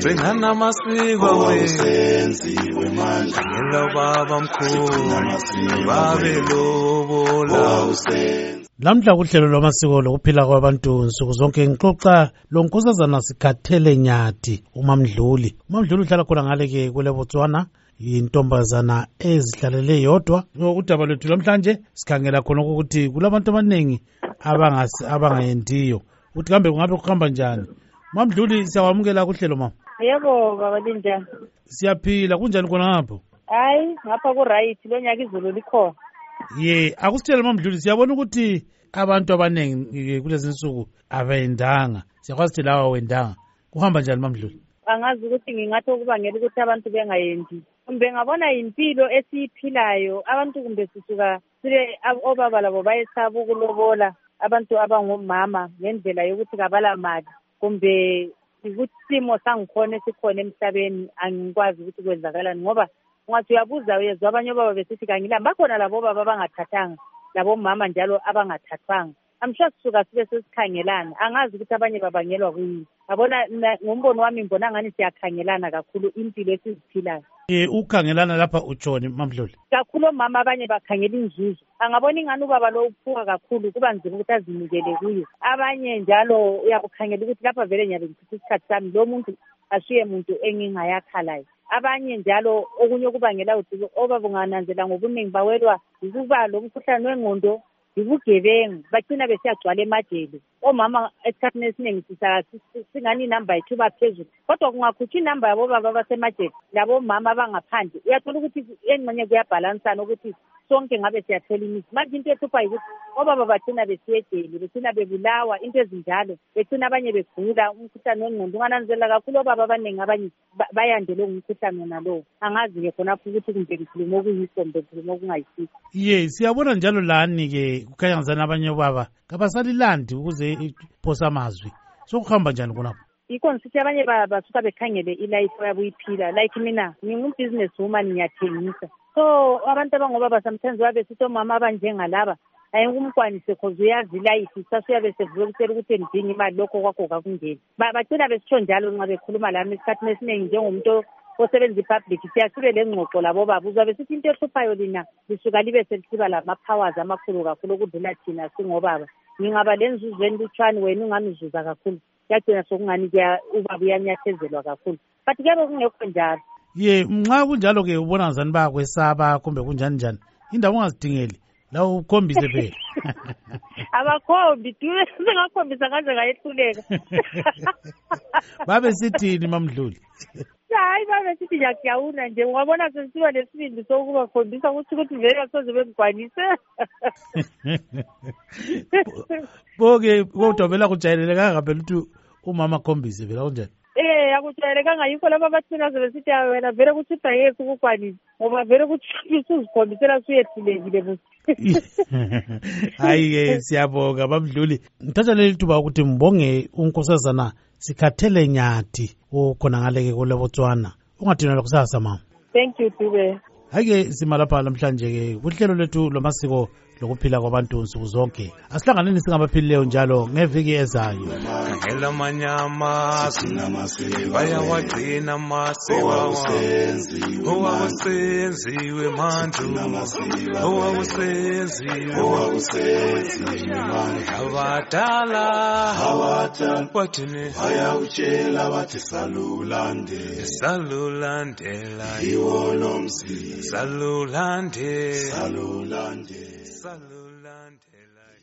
Singana masiko wawusenziwe manje Ngela baba mkhulu babelobola Lamhla kuhlelo lwamasiko lokuphila kwabantu nsuku zonke ngixoxa lo nkosazana Sikhathele Nyathi uMamdluli. uMamdluli uhlala khona ngale ke kule Botswana, intombazana ezihlalele yodwa. Udaba lwethu namhlanje sikhangela khona ukuthi kulabantu abaningi abangayendiyo. Uthi kambe kungabe kuhamba njani? Mamdluli siyawamukela kuhlelo mama. Yebo baba linjani? Siyaphila, kunjani khona ngapho? Hayi ngapha ku right lo nyaka izulu likhona. Akusitshela Mamdluli, siyabona ukuthi abantu abaningi kulezi insuku abayendanga. Siyakwazi ukuthi lawa wendanga. Kuhamba njani Mamdluli? Angazi ukuthi ngingathi okubangela ukuthi abantu bengayendi. Kumbe ngabona impilo esiyiphilayo abantu kumbe sisuka sile obaba labo bayesaba ukulobola abantu abangomama ngendlela yokuthi kabala mali. Kumbe ukuthi simo sangikhona esikhona emhlabeni angikwazi ukuthi kwenzakalani ngoba ungathi uyabuza uyezwa abanye baba besithi kangila bakhona labo baba abangathathanga labo mama njalo abangathathwanga. Amsho sisuka sibe sesikhangelana angazi ukuthi abanye babangelwa kuyini. Yabona ngombono wami ngibona ngani siyakhangelana kakhulu impilo esiziphilayo. Ukhangelana lapha utshoni Mamdluli? Kakhulu omama abanye bakhangela inzuzo. Angabona ingani ubaba lo uphuka kakhulu kuba nzima ukuthi azinikele kuyo. Abanye njalo uyakukhangela ukuthi lapha vele nyabe ngithatha isikhathi sami lo muntu ashiye muntu engingayakhalayo. Abanye njalo okunye kubangela ukuthi obaba ungananzela ngobuningi bawelwa ukuba lo mkhuhlane wengqondo ibugebengu bagcina besiyagcwala emajele. Omama esikhathini esiningi singani inamba yethu baphezulu kodwa kungakhutshwa inamba yabo baba basemajele labo mama abangaphandle uyathola ukuthi engxenye kuyabhalansana ukuthi sonke ngabe siyathela imithi. Manje into ehlupha yikuthi obaba bagcina besiyejele begcina bebulawa into ezinjalo begcina abanye begula umkhuhlane wengqondo. Ungananzela kakhulu obaba abaningi abanye bayandele ngumkhuhlane nalowo. Angazi-ke khonapho ukuthi kumbe ngikhuluma okuyikho kumbe ngikhuluma okungayisikho. Siyabona njalo lani-ke kukhanya ngizana abanye obaba kabasalilandi ukuze iphosa amazwi. Sokuhamba njani khonapho? Yikho ngithi abanye basuka bekhangele ilife yabo iphila. Like mina ngingu-business woman ngiyathengisa. So abantu abangobaba sometimes babesithi omama abanjengalaba ayingumkwanise cause uyazi life sasuyabe sevulekusela ukuthi endinga imali lokho kwakho kakungeni. Bagcina besitsho njalo nxa bekhuluma lami esikhathini esiningi njengomuntu osebenza i-public siyasibe le ngxoxo labo baba uzabe sithi into ehluphayo lina lisuka libe selisiba lama-powers amakhulu kakhulu ukudlula thina singobaba. Ngingaba le nzuzweni lutshwane wena unganizuza kakhulu yagcina sokungani ubaba uyanyathezelwa kakhulu but kuyabe kungekho njalo. Nxa kunjalo-ke ubona ngazani bayakwesaba kumbe kunjani njani indawo ungazidingeli la ukhombise phela. Abakhombi singakhombisa kanje ngayehluleka. Babe sithini Mamdluli? Hayi babe sithi ngiyakuyawuna nje ungabona sesiba nesibindi sokubakhombisa ukuthi vele asoze bengigwanise. Boke kodwa vela kujayeleleka ngaphela ukuthi umama akhombise vela kunjani? Akujayelekanga yikho laba bathina sebesithi wena vele kuthi yethu ukukwanisa ngoba vele kuthi usuzikhombisela suyehlulekile busi. Hayi-ke siyabonga Mamdluli. Ngithatha leli thuba ukuthi mbonge unkosazana Sikhathele Nyathi okhona ngale-ke kule Botswana. Ungadinelwa kusasa mama. Thank you Dube. Hayi-ke simalapha namhlanje-ke kuhlelo lwethu lwamasiko lokuphila kwabantu nsuku zonke. Asihlanganeni singabaphilileyo njalo ngeviki ezayo. Khangela amanyama bayawagcina amasiko owawusenziwe manju owawusenziwe abadala wathini bayawutshela bathi salulandela iwo lomzi salulandela salulandela